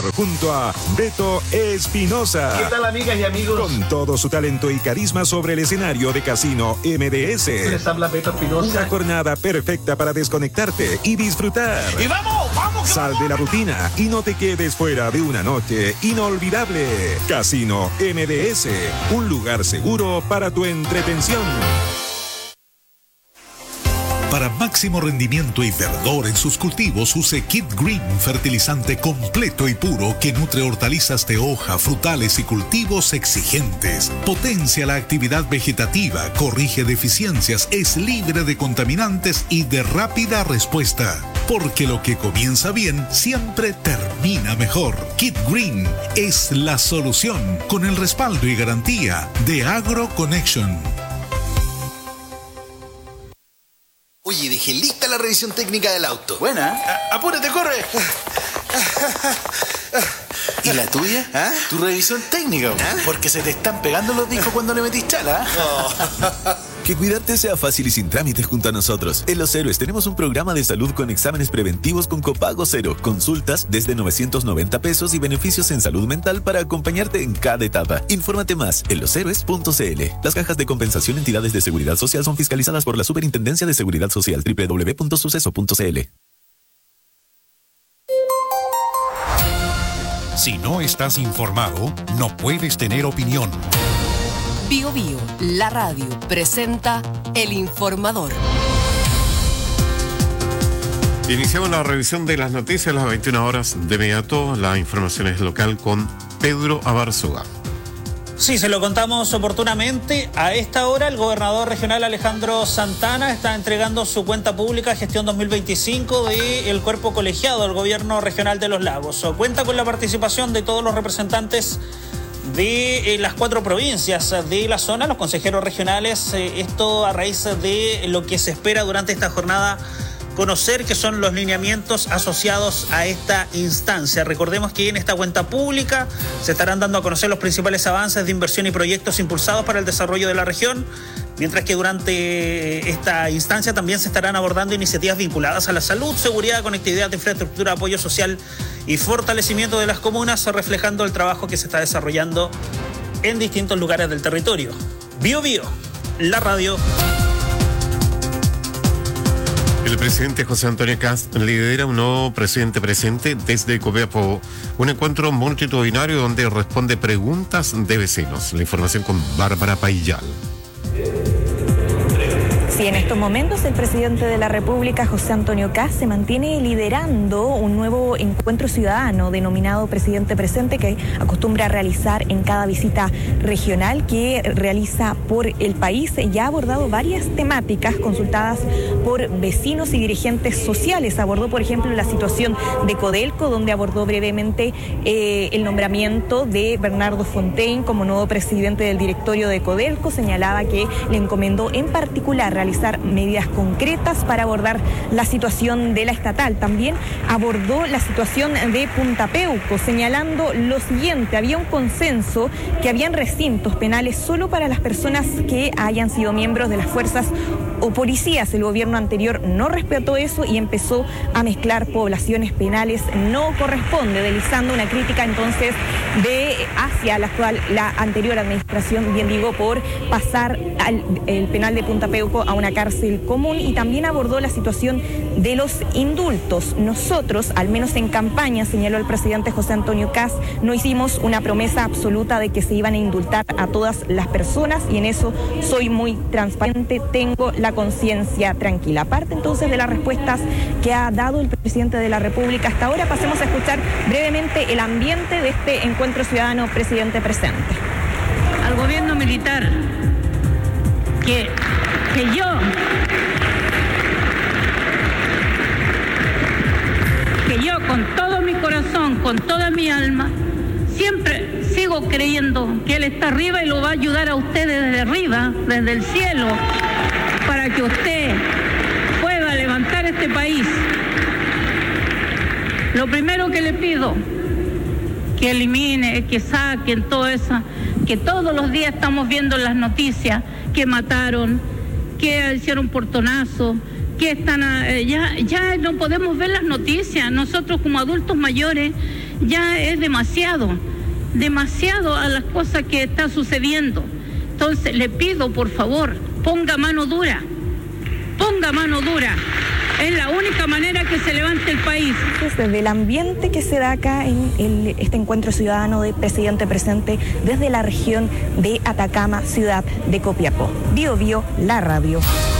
Informador junto a Beto Espinosa. ¿Qué tal, amigas y amigos? Con todo su talento y carisma sobre el escenario de Casino MDS. Les habla Beto Espinosa. Una jornada perfecta para desconectarte y disfrutar. ¡Y vamos! Sal de la rutina y no te quedes fuera de una noche inolvidable. Casino MDS, un lugar seguro para tu entretención. Para máximo rendimiento y verdor en sus cultivos, use Kid Green, fertilizante completo y puro que nutre hortalizas de hoja, frutales y cultivos exigentes. Potencia la actividad vegetativa, corrige deficiencias, es libre de contaminantes y de rápida respuesta. Porque lo que comienza bien siempre termina mejor. Kid Green es la solución, con el respaldo y garantía de AgroConnection. Oye, dejé lista la revisión técnica del auto. Buena. Apúrate, corre. ¿Y la tuya? ¿Ah? Tu revisión técnica. ¿Ah? Porque se te están pegando los discos cuando le metís chala. Que cuidarte sea fácil y sin trámites junto a nosotros. En Los Héroes tenemos un programa de salud con exámenes preventivos con copago cero, consultas desde 990 pesos y beneficios en salud mental para acompañarte en cada etapa. Infórmate más en loshéroes.cl. Las cajas de compensación entidades de seguridad social son fiscalizadas por la Superintendencia de Seguridad Social. www.suceso.cl. Si no estás informado, no puedes tener opinión. Bio Bio, la radio, presenta El Informador. Iniciamos la revisión de las noticias a las 21 horas. De inmediato, la información es local con Pedro Abarzuga. Sí, se lo contamos oportunamente. A esta hora, el gobernador regional Alejandro Santana está entregando su cuenta pública gestión 2025 del cuerpo colegiado del gobierno regional de Los Lagos. Cuenta con la participación de todos los representantes de las 4 provincias de la zona, los consejeros regionales, esto a raíz de lo que se espera durante esta jornada conocer, que son los lineamientos asociados a esta instancia. Recordemos que en esta cuenta pública se estarán dando a conocer los principales avances de inversión y proyectos impulsados para el desarrollo de la región, mientras que durante esta instancia también se estarán abordando iniciativas vinculadas a la salud, seguridad, conectividad, infraestructura, apoyo social y fortalecimiento de las comunas, reflejando el trabajo que se está desarrollando en distintos lugares del territorio. Bio Bio, la radio. El presidente José Antonio Kast lidera un nuevo presidente presente desde Copiapó, un encuentro multitudinario donde responde preguntas de vecinos. La información con Bárbara Paillal. Sí, en estos momentos el presidente de la República, José Antonio Kast, se mantiene liderando un nuevo encuentro ciudadano denominado Presidente Presente, que acostumbra a realizar en cada visita regional que realiza por el país. Ya ha abordado varias temáticas consultadas por vecinos y dirigentes sociales. Abordó, por ejemplo, la situación de Codelco, donde abordó brevemente el nombramiento de Bernardo Fontaine como nuevo presidente del directorio de Codelco. Señalaba que le encomendó en particular realizar medidas concretas para abordar la situación de la estatal. También abordó la situación de Punta Peuco, señalando lo siguiente: había un consenso que habían recintos penales solo para las personas que hayan sido miembros de las fuerzas o policías. El gobierno anterior no respetó eso y empezó a mezclar poblaciones penales. No corresponde, deslizando una crítica entonces hacia la anterior administración, bien digo, por pasar el penal de Punta Peuco a una cárcel común. Y también abordó la situación de los indultos. Nosotros, al menos en campaña, señaló el presidente José Antonio Kast, no hicimos una promesa absoluta de que se iban a indultar a todas las personas, y en eso soy muy transparente, tengo la conciencia tranquila. Aparte entonces de las respuestas que ha dado el presidente de la República hasta ahora, pasemos a escuchar brevemente el ambiente de este encuentro ciudadano Presidente Presente. Al gobierno militar, que yo con todo mi corazón, con toda mi alma, siempre sigo creyendo que Él está arriba y lo va a ayudar a ustedes desde arriba, desde el cielo, para que usted pueda levantar este país. Lo primero que le pido, que elimine, que saquen todo eso, que todos los días estamos viendo en las noticias que mataron, que hicieron portonazo, que están ya no podemos ver las noticias. Nosotros como adultos mayores ya es demasiado a las cosas que está sucediendo. Entonces le pido, por favor, ponga mano dura. Es la única manera que se levante el país. Desde el ambiente que se da acá en este encuentro ciudadano de presidente presente desde la región de Atacama, ciudad de Copiapó. Bio Bio, la radio.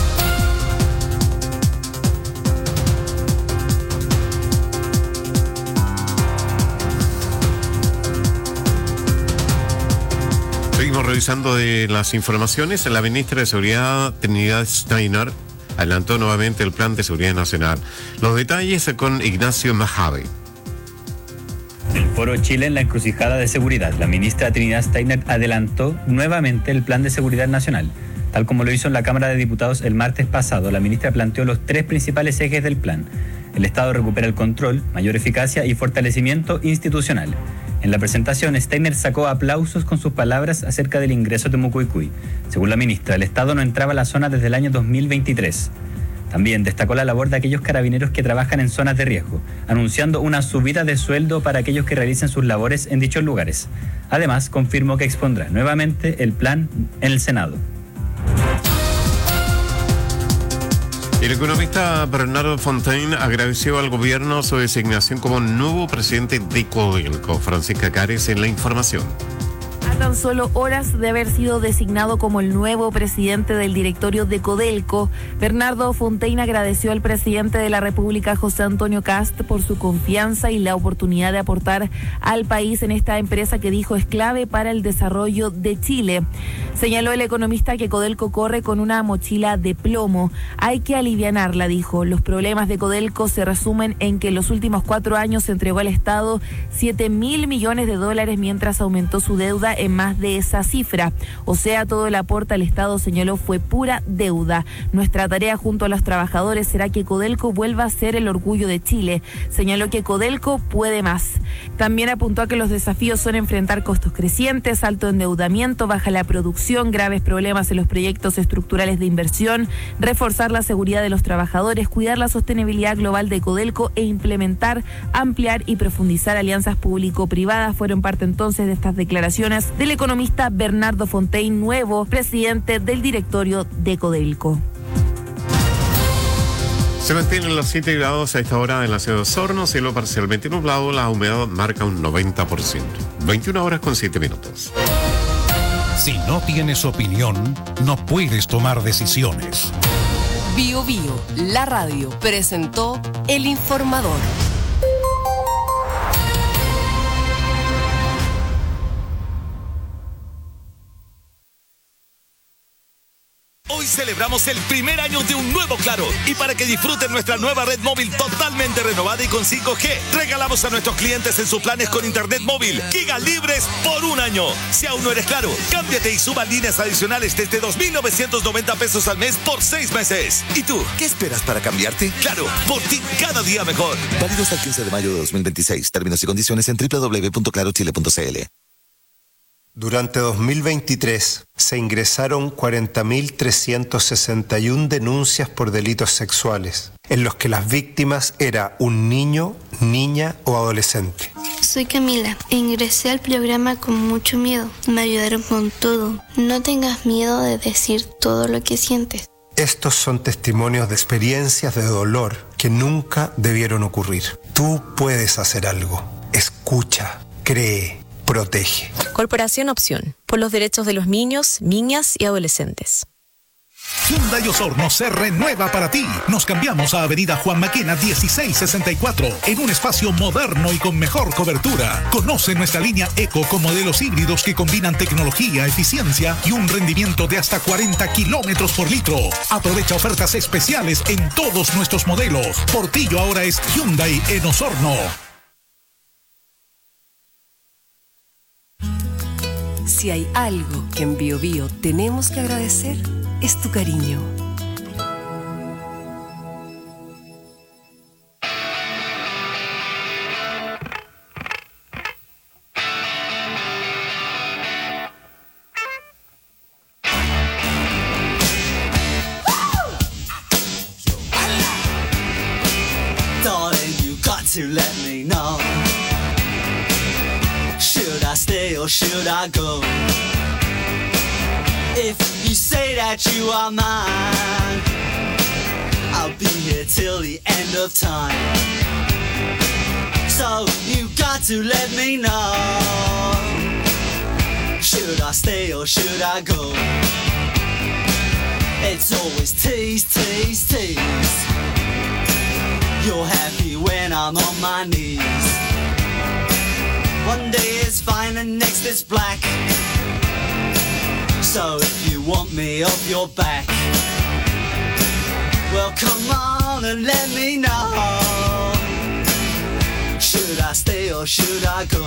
Seguimos revisando de las informaciones. La ministra de Seguridad, Trinidad Steiner, adelantó nuevamente el Plan de Seguridad Nacional. Los detalles con Ignacio Majave. El Foro Chile en la encrucijada de seguridad. La ministra Trinidad Steiner adelantó nuevamente el Plan de Seguridad Nacional. Tal como lo hizo en la Cámara de Diputados el martes pasado, la ministra planteó los 3 principales ejes del plan. El Estado recupera el control, mayor eficacia y fortalecimiento institucional. En la presentación, Steiner sacó aplausos con sus palabras acerca del ingreso de Mucuicui. Según la ministra, el Estado no entraba a la zona desde el año 2023. También destacó la labor de aquellos carabineros que trabajan en zonas de riesgo, anunciando una subida de sueldo para aquellos que realicen sus labores en dichos lugares. Además, confirmó que expondrá nuevamente el plan en el Senado. El economista Bernardo Fontaine agradeció al gobierno su designación como nuevo presidente de Codelco. Francisca Cares en la información. A tan solo horas de haber sido designado como el nuevo presidente del directorio de Codelco, Bernardo Fontaine agradeció al presidente de la República, José Antonio Kast, por su confianza y la oportunidad de aportar al país en esta empresa que dijo es clave para el desarrollo de Chile. Señaló el economista que Codelco corre con una mochila de plomo. Hay que alivianarla, dijo. Los problemas de Codelco se resumen en que en los últimos 4 años se entregó al Estado $7.000 millones mientras aumentó su deuda en más de esa cifra. O sea, todo el aporte al Estado, señaló, fue pura deuda. Nuestra tarea junto a los trabajadores será que Codelco vuelva a ser el orgullo de Chile. Señaló que Codelco puede más. También apuntó a que los desafíos son enfrentar costos crecientes, alto endeudamiento, baja la producción, graves problemas en los proyectos estructurales de inversión, reforzar la seguridad de los trabajadores, cuidar la sostenibilidad global de Codelco e implementar, ampliar y profundizar alianzas público-privadas. Fueron parte entonces de estas declaraciones del economista Bernardo Fontaine, nuevo presidente del directorio de Codelco. Se mantienen los 7 grados a esta hora en la ciudad de Osorno, cielo parcialmente nublado, la humedad marca un 90%. 21 horas con 7 minutos. Si no tienes opinión, no puedes tomar decisiones. Bio Bio, la radio, presentó El Informador. Hoy celebramos el primer año de un nuevo Claro. Y para que disfruten nuestra nueva red móvil totalmente renovada y con 5G, regalamos a nuestros clientes en sus planes con internet móvil gigas libres por 1 año. Si aún no eres Claro, cámbiate y suba líneas adicionales desde 2.990 pesos al mes por 6 meses. ¿Y tú, qué esperas para cambiarte? Claro, por ti cada día mejor. Válido hasta el 15 de mayo de 2026. Términos y condiciones en www.clarochile.cl. Durante 2023 se ingresaron 40.361 denuncias por delitos sexuales, en los que las víctimas era un niño, niña o adolescente. Soy Camila e ingresé al programa con mucho miedo. Me ayudaron con todo. No tengas miedo de decir todo lo que sientes. Estos son testimonios de experiencias de dolor que nunca debieron ocurrir. Tú puedes hacer algo. Escucha, cree, protege. Corporación Opción, por los derechos de los niños, niñas y adolescentes. Hyundai Osorno se renueva para ti. Nos cambiamos a Avenida Juan Maquena 1664 en un espacio moderno y con mejor cobertura. Conoce nuestra línea Eco con modelos híbridos que combinan tecnología, eficiencia y un rendimiento de hasta 40 kilómetros por litro. Aprovecha ofertas especiales en todos nuestros modelos. Portillo ahora es Hyundai en Osorno. Si hay algo que en Bio Bio tenemos que agradecer, es tu cariño. Darling, you got to let me know. stay or should I go? If you say that you are mine, I'll be here till the end of time. So you got to let me know, should I stay or should I go? It's always tease, tease, tease. You're happy when I'm on my knees. One day it's fine and next it's black. So if you want me off your back, well come on and let me know, should I stay or should I go?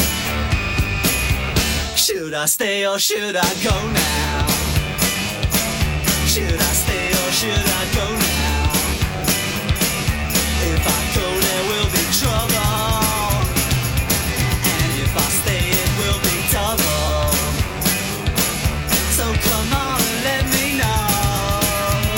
Should I stay or should I go now? Should I stay or should I go now? If I go there will be trouble, and if I stay it will be double. So come on and let me know.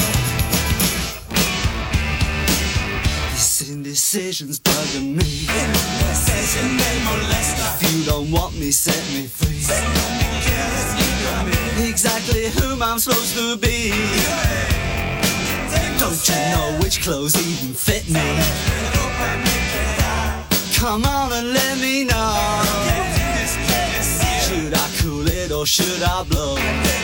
This indecision's bugging me. Indecision may molest us. If you don't want me, set me free. Exactly whom I'm supposed to be. Don't you know which clothes even fit me? Come on and let me know, should I cool it or should I blow?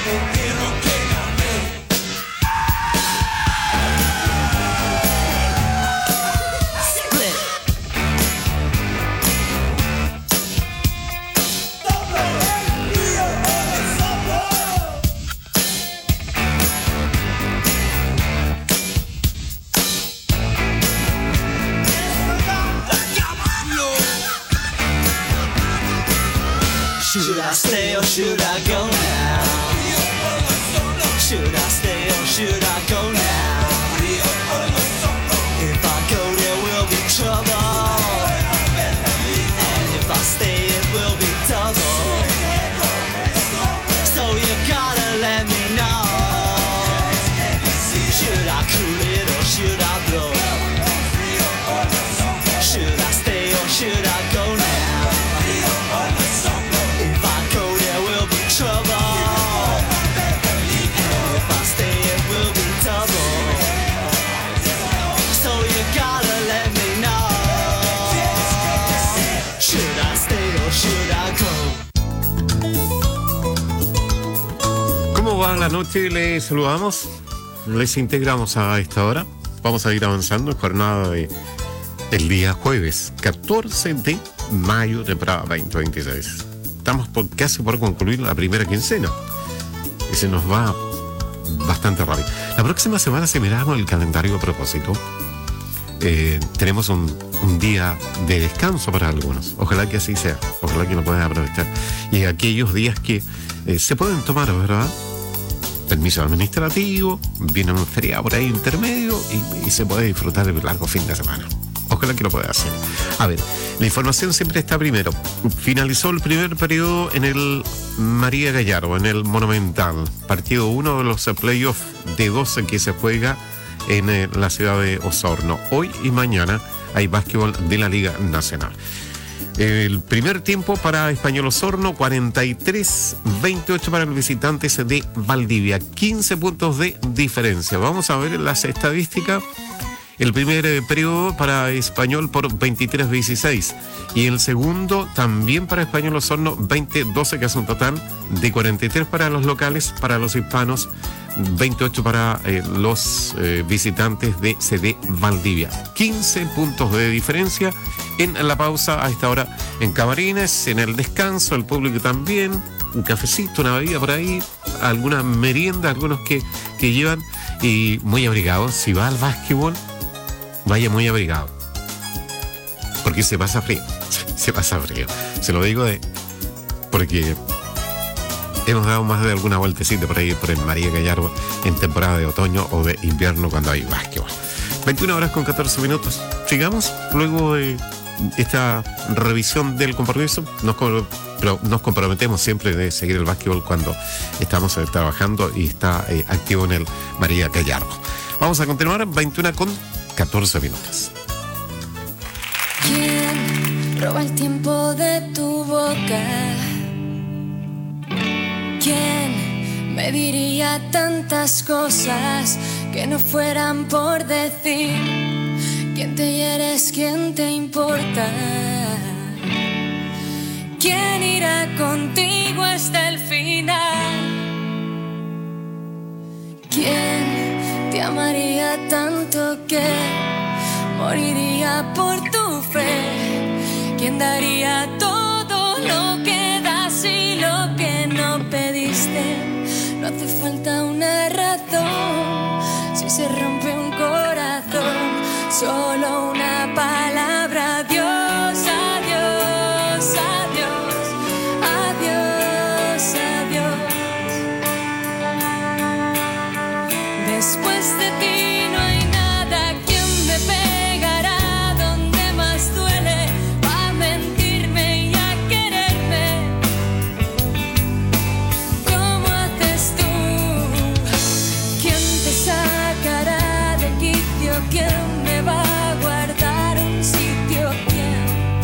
Should I stay or should I go now? Should I stay or should I go now? If I go there will be trouble, and if I stay it will be double. So you gotta let me know, should I cool it or should I blow? Should I stay or should I go now? ¿Cómo va la noche? Les saludamos, les integramos a esta hora. Vamos a ir avanzando en jornada del día jueves 14 de mayo, temporada 2026. Estamos casi por concluir la primera quincena y se nos va bastante rápido. La próxima semana, si miramos el calendario a propósito, tenemos un día de descanso para algunos. Ojalá que así sea, ojalá que lo puedan aprovechar. Y aquellos días que se pueden tomar, ¿verdad? Permiso administrativo, viene un feriado por ahí intermedio y se puede disfrutar del largo fin de semana. Ojalá que lo pueda hacer. A ver, la información siempre está primero. Finalizó el primer periodo en el María Gallardo, en el Monumental. Partido 1 de los playoffs de 12 que se juega en la ciudad de Osorno. Hoy y mañana hay básquetbol de la Liga Nacional. El primer tiempo para Español Osorno, 43-28 para los visitantes de Valdivia. 15 puntos de diferencia. Vamos a ver las estadísticas. El primer periodo para Español por 23-16. Y el segundo también para Español Osorno, 20-12, que es un total de 43 para los locales, para los hispanos, 28 para los visitantes de CD Valdivia. 15 puntos de diferencia en la pausa a esta hora en camarines, en el descanso, el público también, un cafecito, una bebida por ahí, alguna merienda, algunos que llevan, y muy abrigados. Si va al básquetbol, vaya muy abrigado, porque se pasa frío, se lo digo porque hemos dado más de alguna vueltecita por ahí por el María Gallardo en temporada de otoño o de invierno cuando hay básquetbol. 21:14. Sigamos luego de esta revisión del compromiso. Nos comprometemos siempre de seguir el básquetbol cuando estamos trabajando y está activo en el María Gallardo. Vamos a continuar 21:14. ¿Quién roba el tiempo de tu boca? Te diría tantas cosas que no fueran por decir. ¿Quién te hieres? ¿Quién te importa? ¿Quién irá contigo hasta el final? ¿Quién te amaría tanto que moriría por tu fe? ¿Quién daría todo lo que das y lo que no pediste? No hace falta una razón si se rompe un corazón, solo una palabra. Adiós, adiós, adiós, adiós, adiós. Después de ti no hay nada. ¿Quién me pegará donde más duele? A mentirme y a quererme. ¿Cómo haces tú? ¿Quién te sacará de quicio? ¿Quién me va a guardar un sitio? ¿Quién?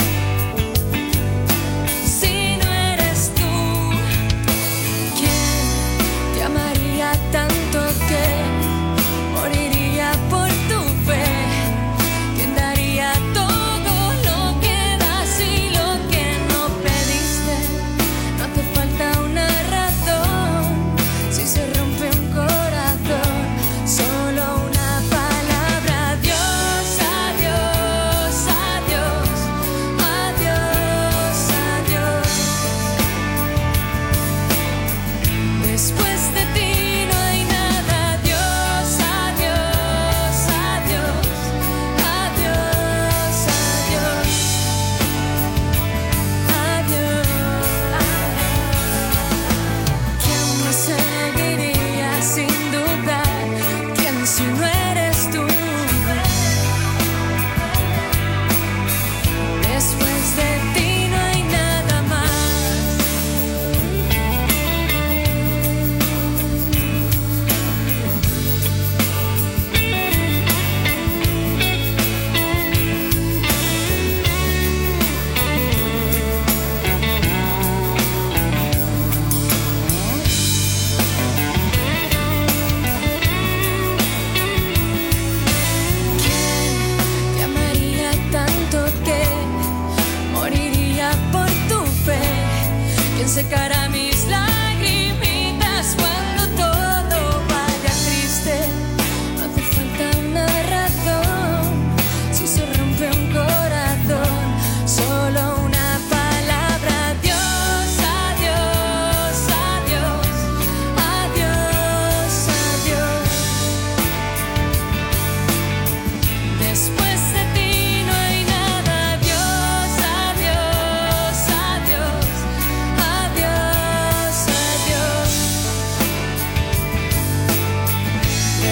Si no eres tú, ¿quién te amaría tanto que moriría por tu fe? ¿Quién daría todo lo que das y lo que no pediste? No hace falta una razón si se rompe un corazón, solo una palabra. Adiós, adiós, adiós, adiós, adiós. Después de ti no hay nada. Adiós, adiós, adiós, adiós, adiós, adiós. ¿Quién me seguiría sin dudar? ¿Quién si no eres tú? Después de ti no hay nada más. ¿Quién te amaría tanto que moriría por tu fe? ¿Quién secará